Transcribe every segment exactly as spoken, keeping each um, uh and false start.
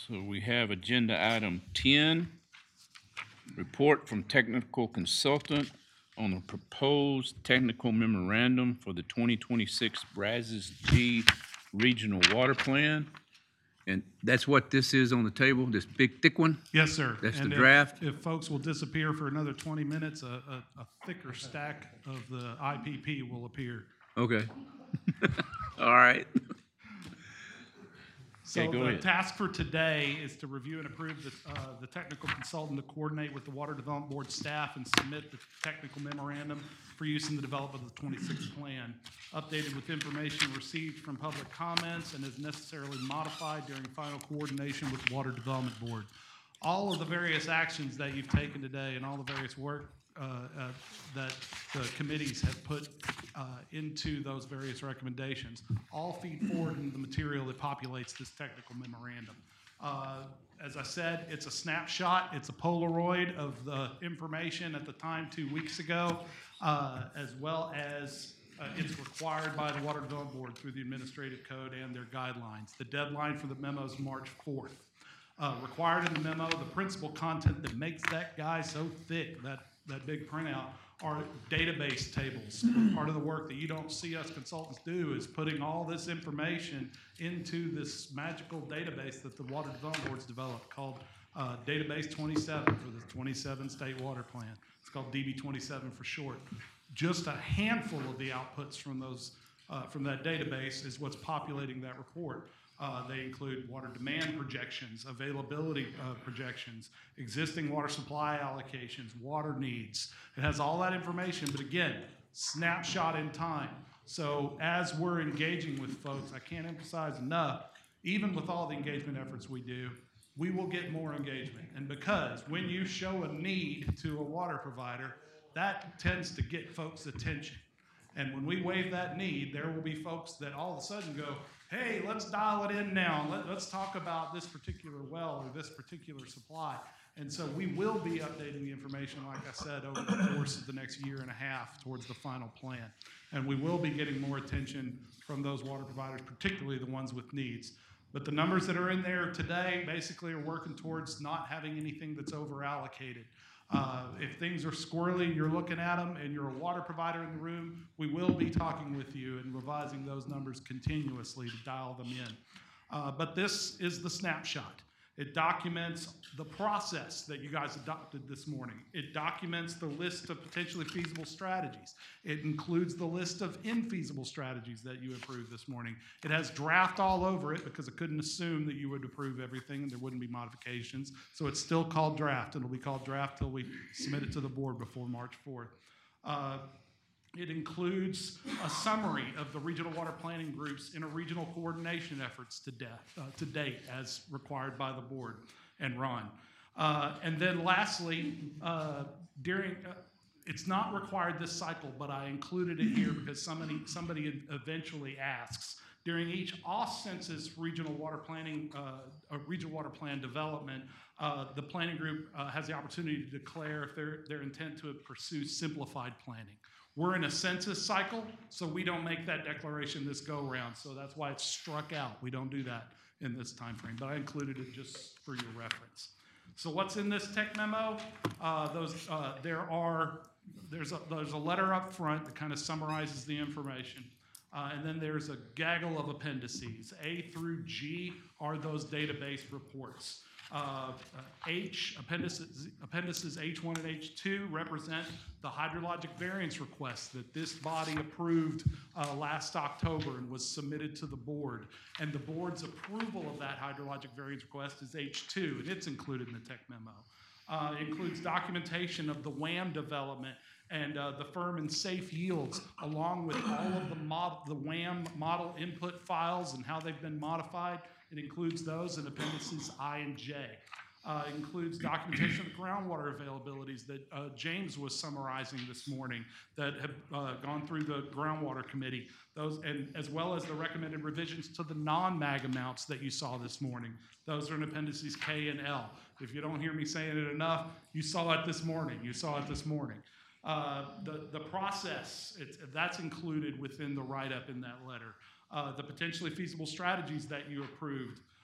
So we have agenda item ten, report from technical consultant on the proposed technical memorandum for the twenty twenty-six Brazos G Regional Water Plan. And that's what this is on the table, this big thick one? Yes, sir. That's And the if- draft? If folks will disappear for another twenty minutes, a, a, a thicker stack of the I P P will appear. Okay. All right. So Okay, go the ahead. task for today is to review and approve the, uh, the technical consultant to coordinate with the Water Development Board staff and submit the technical memorandum for use in the development of the twenty-six plan, updated with information received from public comments and is necessarily modified during final coordination with the Water Development Board. All of the various actions that you've taken today and all the various work uh, uh, that the committees have put uh, into those various recommendations all feed forward into the material that populates this technical memorandum. Uh, as I said, it's a snapshot, it's a Polaroid of the information at the time two weeks ago, uh, as well as uh, it's required by the Water Development Board through the administrative code and their guidelines. The deadline for the memo is March fourth. Uh, required in the memo, the principal content that makes that guy so thick, that, that big printout, are database tables. Part of the work that you don't see us consultants do is putting all this information into this magical database that the Water Development Board's developed called uh, Database twenty-seven for the twenty-seven State Water Plan. It's called D B twenty-seven for short. Just a handful of the outputs from those uh, from that database is what's populating that report. Uh, they include water demand projections, availability uh, projections, existing water supply allocations, water needs. It has all that information, but again, snapshot in time. So as we're engaging with folks, I can't emphasize enough, even with all the engagement efforts we do, we will get more engagement. And because when you show a need to a water provider, that tends to get folks' attention. And when we waive that need, there will be folks that all of a sudden go, hey, let's dial it in now. Let, let's talk about this particular well or this particular supply. And so we will be updating the information, like I said, over the course of the next year and a half towards the final plan. And we will be getting more attention from those water providers, particularly the ones with needs. But the numbers that are in there today basically are working towards not having anything that's over allocated. Uh, if things are squirrely and you're looking at them and you're a water provider in the room, we will be talking with you and revising those numbers continuously to dial them in. Uh, but this is the snapshot. It documents the process that you guys adopted this morning. It documents the list of potentially feasible strategies. It includes the list of infeasible strategies that you approved this morning. It has draft all over it because I couldn't assume that you would approve everything and there wouldn't be modifications. So it's still called draft. It'll be called draft till we submit it to the board before March fourth. Uh, It includes a summary of the regional water planning groups in a regional coordination efforts to, death, uh, to date as required by the board and Ron. Uh, and then lastly, uh, during, uh, it's not required this cycle, but I included it here because somebody, somebody eventually asks. During each off-census regional water planning, uh, regional water plan development, uh, the planning group uh, has the opportunity to declare if their, their intent to pursue simplified planning. We're in a census cycle, so we don't make that declaration this go-round. So that's why it's struck out. We don't do that in this time frame, but I included it just for your reference. So what's in this tech memo? Uh, those uh, there are there's a there's a letter up front that kind of summarizes the information, uh, and then there's a gaggle of appendices. A through G are those database reports. Uh, uh, H, appendices, appendices H one and H two represent the hydrologic variance request that this body approved uh, last October and was submitted to the board. And the board's approval of that hydrologic variance request is H two, and it's included in the tech memo. Uh, it includes documentation of the W A M development and uh, the firm and safe yields, along with all of the, mod the W A M model input files and how they've been modified. It includes those in appendices I and J. Uh, it includes documentation of groundwater availabilities that uh, James was summarizing this morning that have uh, gone through the groundwater committee, those, and as well as the recommended revisions to the non-MAG amounts that you saw this morning. Those are in appendices K and L. If you don't hear me saying it enough, you saw it this morning. You saw it this morning. Uh, the, the process, it's, that's included within the write-up in that letter. Uh, the potentially feasible strategies that you approved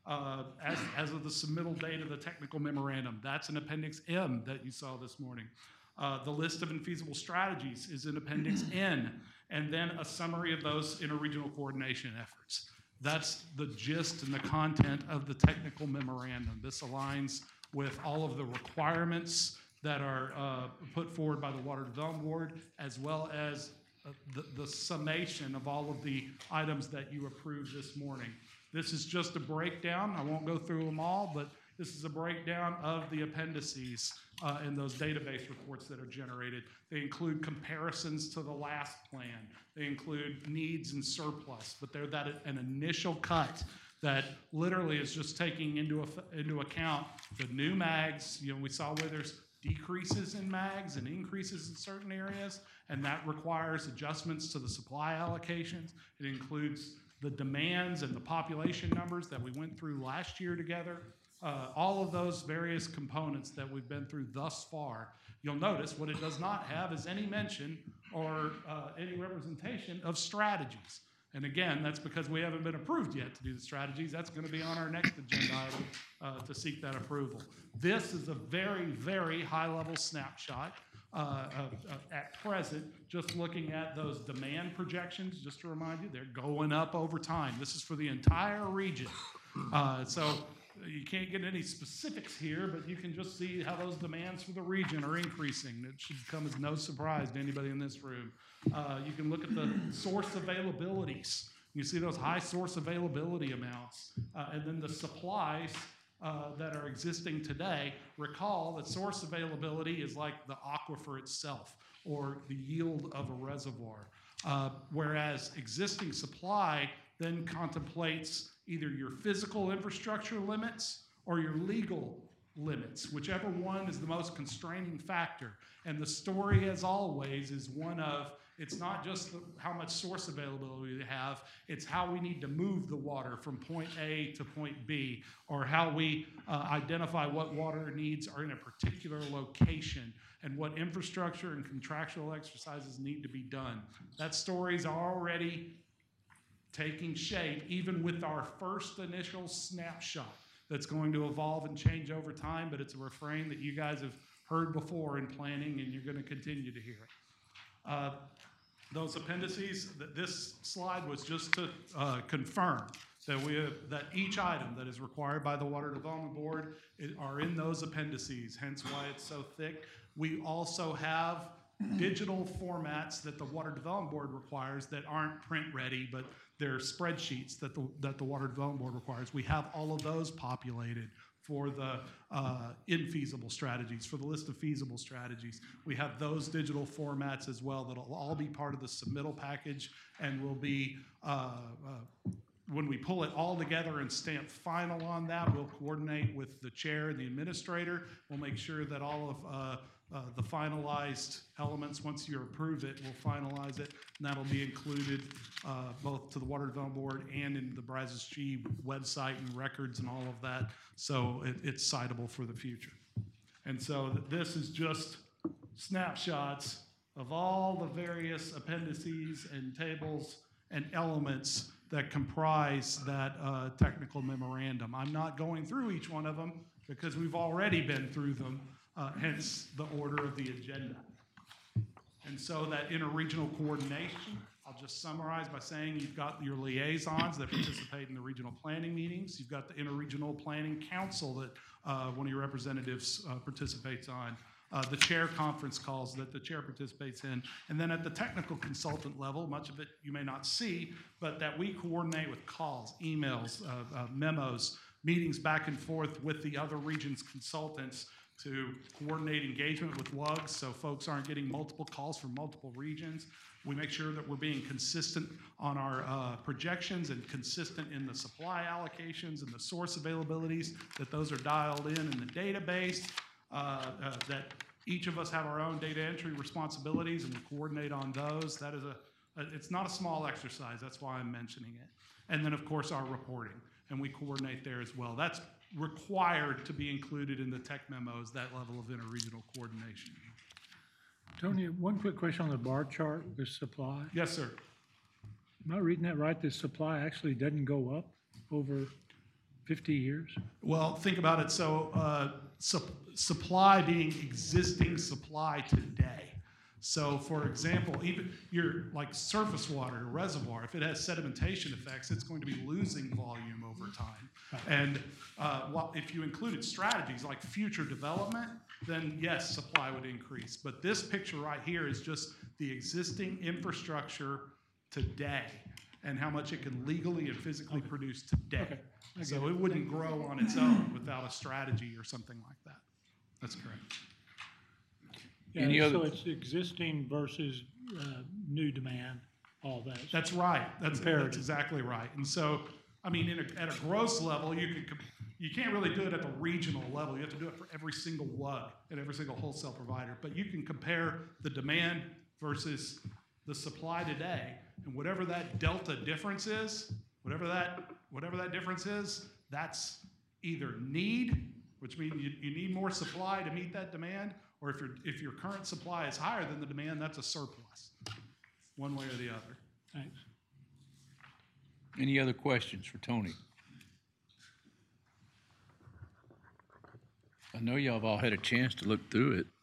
uh, as, as of the submittal date of the technical memorandum. That's in Appendix M that you saw this morning. Uh, the list of infeasible strategies is in Appendix N, and then a summary of those interregional coordination efforts. That's the gist and the content of the technical memorandum. This aligns with all of the requirements that are uh, put forward by the Water Development Board, as well as uh, the, the summation of all of the items that you approved this morning. This is just a breakdown. I won't go through them all, but this is a breakdown of the appendices uh, in those database reports that are generated. They include comparisons to the last plan. They include needs and surplus, but they're that an initial cut that literally is just taking into, a, into account the new mags. You know, we saw where there's decreases in mags and increases in certain areas, and that requires adjustments to the supply allocations. It includes the demands and the population numbers that we went through last year together. Uh, all of those various components that we've been through thus far. You'll notice what it does not have is any mention or uh, any representation of strategies. And again, that's because we haven't been approved yet to do the strategies. That's going to be on our next agenda item uh, to seek that approval. This is a very, very high-level snapshot uh, of, of, at present, just looking at those demand projections. Just to remind you, they're going up over time. This is for the entire region. Uh, so you can't get any specifics here, but you can just see how those demands for the region are increasing. It should come as no surprise to anybody in this room. Uh, you can look at the source availabilities. You see those high source availability amounts, uh, and then the supplies uh, that are existing today. Recall that source availability is like the aquifer itself or the yield of a reservoir, uh, whereas existing supply then contemplates either your physical infrastructure limits or your legal limits, whichever one is the most constraining factor. And the story, as always, is one of, it's not just the, how much source availability we have, it's how we need to move the water from point A to point B, or how we uh, identify what water needs are in a particular location, and what infrastructure and contractual exercises need to be done. That story's already taking shape, even with our first initial snapshot that's going to evolve and change over time, but it's a refrain that you guys have heard before in planning, and you're going to continue to hear it. Uh, those appendices, th this slide was just to uh, confirm that we have, that each item that is required by the Water Development Board it, are in those appendices, hence why it's so thick. We also have digital formats that the Water Development Board requires that aren't print ready, but they're spreadsheets that the, that the Water Development Board requires. We have all of those populated for the uh, infeasible strategies, for the list of feasible strategies. We have those digital formats as well that'll all be part of the submittal package and will be, uh, uh, when we pull it all together and stamp final on that, we'll coordinate with the chair and the administrator. We'll make sure that all of uh, Uh, the finalized elements, once you approve it, we'll finalize it, and that'll be included uh, both to the Water Development Board and in the Brazos G website and records and all of that, so it, it's citable for the future. And so th this is just snapshots of all the various appendices and tables and elements that comprise that uh, technical memorandum. I'm not going through each one of them because we've already been through them. Uh, hence the order of the agenda. And so that interregional coordination, I'll just summarize by saying you've got your liaisons that participate in the regional planning meetings. You've got the interregional planning council that uh, one of your representatives uh, participates on. Uh, the chair conference calls that the chair participates in. And then at the technical consultant level, much of it you may not see, but that we coordinate with calls, emails, uh, uh, memos, meetings back and forth with the other region's consultants to coordinate engagement with W U Gs so folks aren't getting multiple calls from multiple regions. We make sure that we're being consistent on our uh, projections and consistent in the supply allocations and the source availabilities, that those are dialed in in the database, uh, uh, that each of us have our own data entry responsibilities and we coordinate on those. That is a, a, it's not a small exercise, that's why I'm mentioning it. And then of course our reporting, and we coordinate there as well. That's required to be included in the tech memos, that level of interregional coordination. Tony, one quick question on the bar chart with supply. Yes, sir. Am I reading that right? The supply actually doesn't go up over fifty years? Well, think about it. So, uh, sup- supply being existing supply today. So, for example, even your like surface water, reservoir, if it has sedimentation effects, it's going to be losing volume over time. And uh, while, if you included strategies like future development, then yes, supply would increase. But this picture right here is just the existing infrastructure today and how much it can legally and physically produce today. Okay. I get So it. it wouldn't grow on its own without a strategy or something like that. That's correct. Yeah, Any so other- it's existing versus uh, new demand, all that. That's right. That's, that's Comparative. exactly right. And so, I mean, in a, at a gross level, you can, com- you can't really do it at the regional level. You have to do it for every single W U G and every single wholesale provider. But you can compare the demand versus the supply today, and whatever that delta difference is, whatever that whatever that difference is, that's either need, which means you, you need more supply to meet that demand, or if your if your current supply is higher than the demand, that's a surplus, one way or the other. Thanks. Any other questions for Tony? I know y'all have all had a chance to look through it.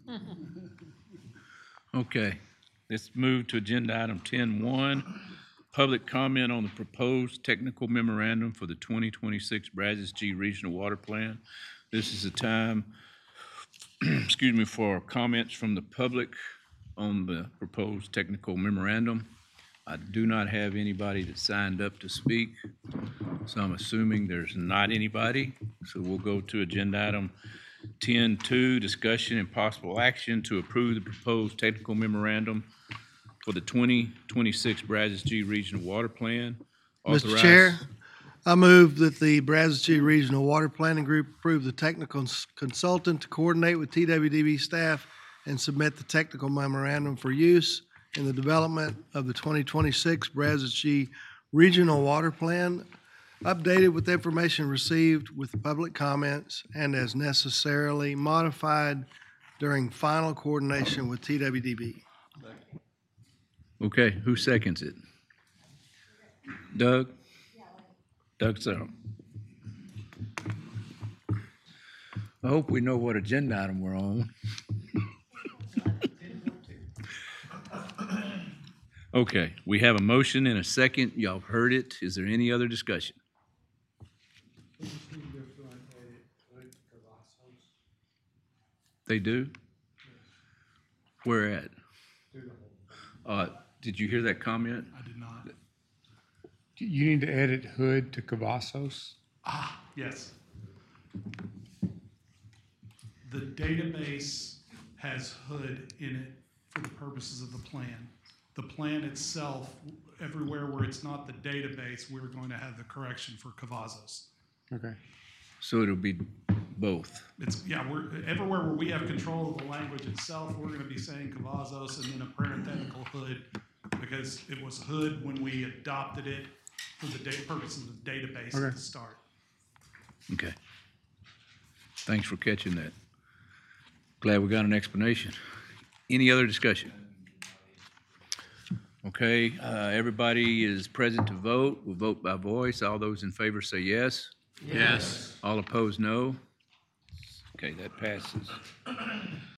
Okay, let's move to agenda item ten one. Public comment on the proposed technical memorandum for the twenty twenty-six Brazos G Regional Water Plan. This is a time, excuse me, for comments from the public on the proposed technical memorandum. I do not have anybody that signed up to speak, so I'm assuming there's not anybody. So we'll go to agenda item ten two, discussion and possible action to approve the proposed technical memorandum for the twenty twenty-six Brazos G Regional Water Plan. Mister Authorize- Chair, I move that the Brazos City Regional Water Planning Group approve the technical cons- consultant to coordinate with T W D B staff and submit the technical memorandum for use in the development of the twenty twenty-six Brazos G Regional Water Plan, updated with information received with public comments and as necessarily modified during final coordination with T W D B. Okay, who seconds it? Doug? Doug Searle. I hope we know what agenda item we're on. Okay, we have a motion and a second. Y'all have heard it. Is there any other discussion? They do? Where at? Uh, did you hear that comment? I did not. You need to edit Hood to Cavazos. Ah, yes. The database has Hood in it for the purposes of the plan. The plan itself, everywhere where it's not the database, we're going to have the correction for Cavazos. Okay. So it'll be both. It's, yeah, we're, everywhere where we have control of the language itself, we're gonna be saying Cavazos and then a parenthetical Hood, because it was Hood when we adopted it for the data purposes of the database at Okay. the start. Okay. Thanks for catching that. Glad we got an explanation. Any other discussion? Okay, uh, everybody is present to vote. We'll vote by voice. All those in favor say yes. Yes. All opposed, no. Okay, that passes.